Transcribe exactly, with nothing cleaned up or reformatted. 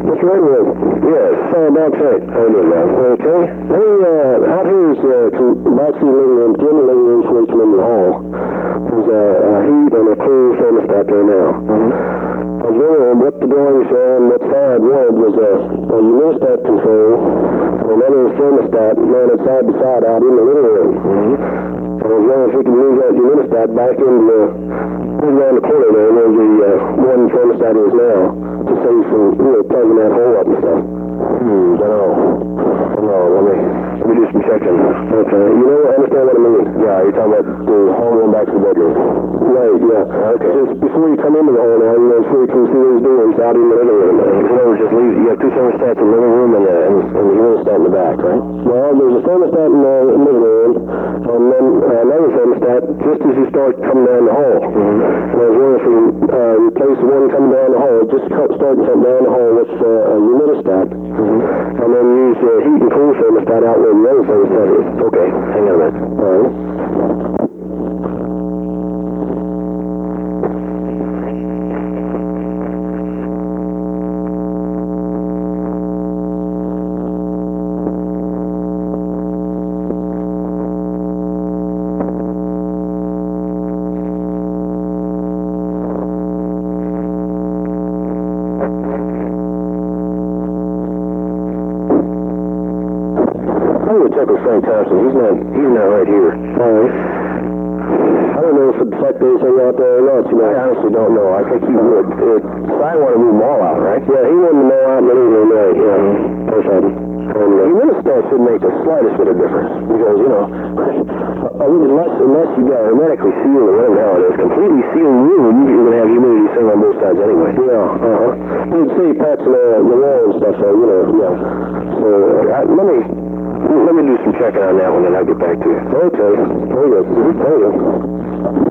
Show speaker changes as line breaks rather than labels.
Mister Redwood. Yes. Uh, that's right. How you doing, man? Okay. Hey, uh, out here is, uh, actually living room, gym living room for each in the hall. There's a, a heat and a cool thermostat there now. Mm-hmm. I was wondering what the drawings show and what side wanted was a, a humidistat control and another thermostat mounted side by side out in the living room. Mm-hmm. I was wondering if we could move that humidistat back into the, move around the corner there where the uh, one thermostat is now to save from, you know, plugging that hole up and stuff. Hmm, don't know. Don't know. Let me, let me do some checking. Okay. You know, I understand what I mean. Yeah, you're talking about the hole going back to the bedroom. Right, yeah. Okay. Just before you come into the hole now, you know, before you can see those doings out in the living room. You know, just leave, you have two thermostats in the living room and, uh, and, and the humidistat in the back, right? Well, there's a thermostat in the living room and then uh, another thermostat just as you start coming down the hall. Mm-hmm. And I was wondering if we uh, replace the one coming down the hall, just starting something down the hall with uh, a humidistat. Mm-hmm. And then use the uh, heat and cool thermostat out where the other thermostat is. Okay, hang on a minute. All right. I would check with Frank Thompson. He's not, he's not right here. All right. I don't know if it'd affect anything out there or not, you know. I honestly don't know. I think he would. It, I want to move them all out, right? Yeah, he wanted them all out in the living room, right? Yeah. That's right. And uh, humidistat should make the slightest bit of difference because, you know, I mean, unless, unless you got hermetically sealed or whatever the hell it is, completely sealed room, you're going to have humidity sitting on both sides anyway. Yeah, uh-huh. You'd see pats in the, the wall and stuff, so, you know, yeah. So, uh, I, let me... Let me do some checking on that one and I'll get back to you. Okay. Very good. Very good.